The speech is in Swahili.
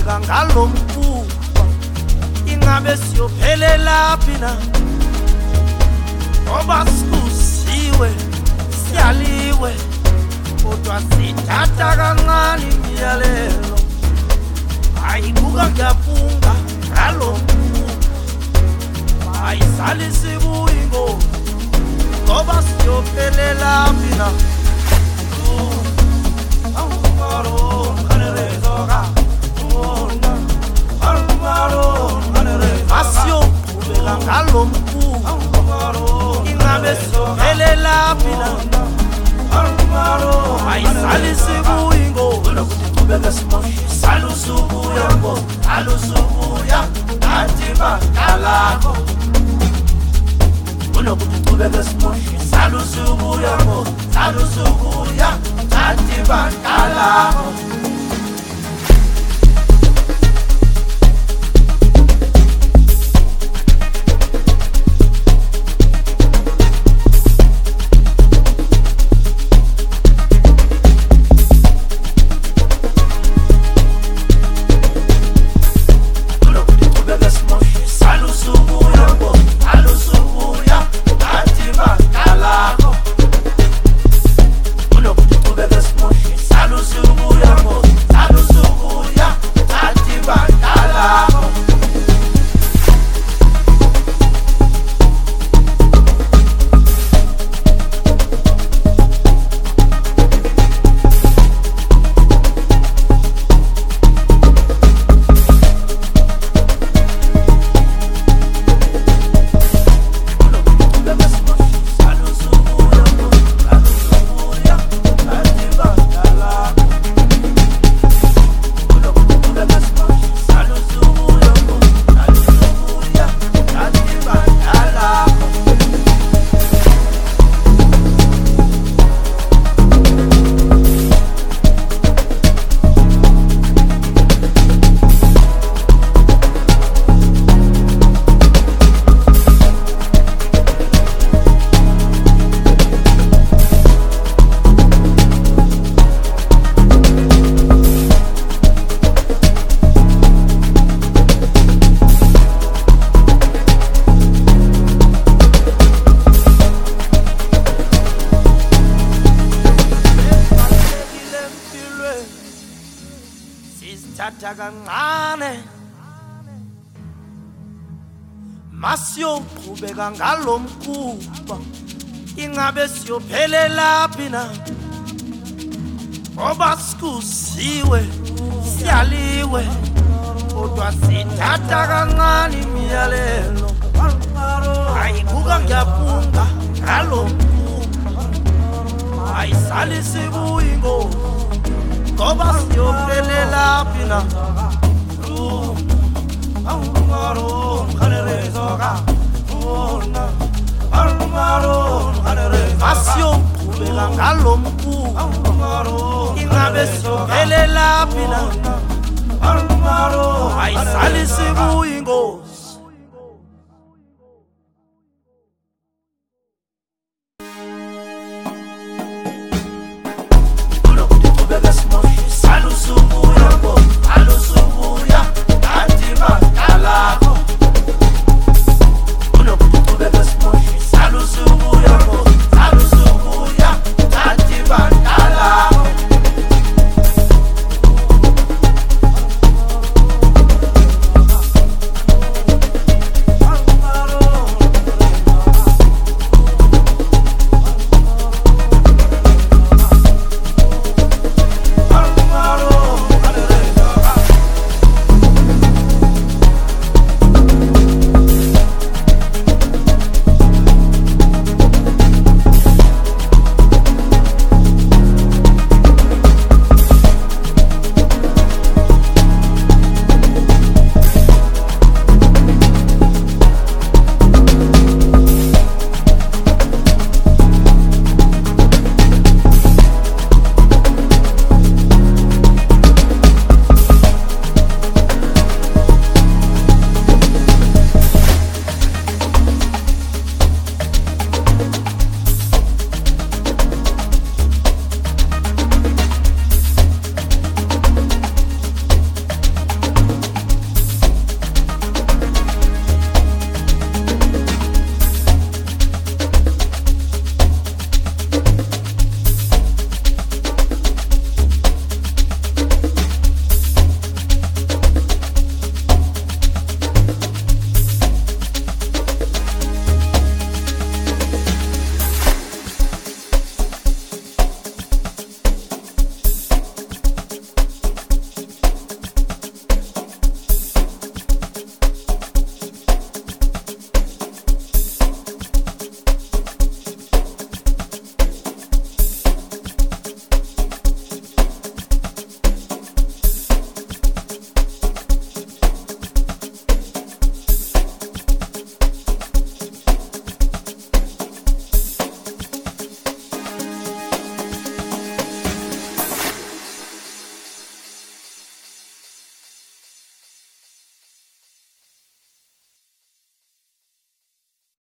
siyoqhubeka ngalo mkhuba, ingabe siyophelela phi na? Ngoba sikusiwe siyaliwe, kodwa sithatha kancane imiyalelo. Ayibuka ngiyafunga ngalo mkhuba, ayisali sibuyi ingozi, ngoba siyophelela phi na? Asiyoqhubeka ngalo mkhuba, ingabe siyophelela phi na? Ayisali sibuyi ingozi, Qhubeka simoshe salusubuya ngo alusubuya nathi badalakho. Kunokuthi qhubeka simoshe salusubuya ngo salusubuya nathi badalakho. sithatha kancane, masiyoqhubeka ngalo mkhuba, ingabe siyophelela phi na? Ngoba sikusiwe siyaliwe, kodwa sithatha kancane imiyalelo. Ayibuka ngiyafunga ngalo mkhuba, ayisali sibuyi ingozi, ngoba siyophelela phi na? Asiyoqhubeka ngalo mkhuba, ingabe siyophelela phi na? Ayisali sibuyi ingozi.